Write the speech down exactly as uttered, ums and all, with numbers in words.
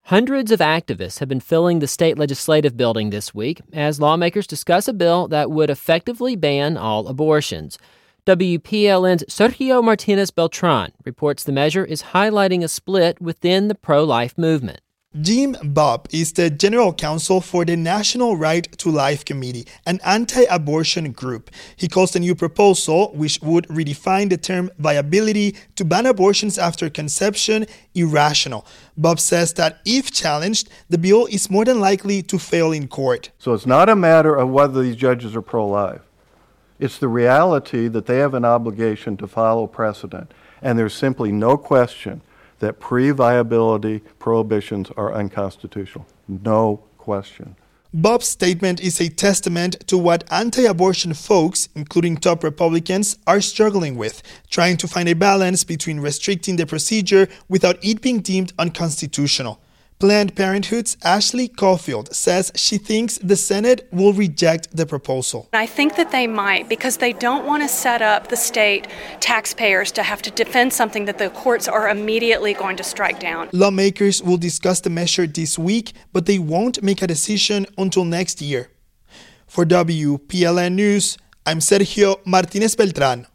Hundreds of activists have been filling the state legislative building this week as lawmakers discuss a bill that would effectively ban all abortions. W P L N's Sergio Martinez Beltran reports the measure is highlighting a split within the pro-life movement. Jim Bopp is the general counsel for the National Right to Life Committee, an anti-abortion group. He calls the new proposal, which would redefine the term viability to ban abortions after conception, irrational. Bopp says that if challenged, the bill is more than likely to fail in court. So it's not a matter of whether these judges are pro-life. It's the reality that they have an obligation to follow precedent, and there's simply no question that pre-viability prohibitions are unconstitutional. No question. Bopp's statement is a testament to what anti-abortion folks, including top Republicans, are struggling with, trying to find a balance between restricting the procedure without it being deemed unconstitutional. Planned Parenthood's Ashley Caulfield says she thinks the Senate will reject the proposal. I think that they might because they don't want to set up the state taxpayers to have to defend something that the courts are immediately going to strike down. Lawmakers will discuss the measure this week, but they won't make a decision until next year. For W P L N News, I'm Sergio Martinez Beltran.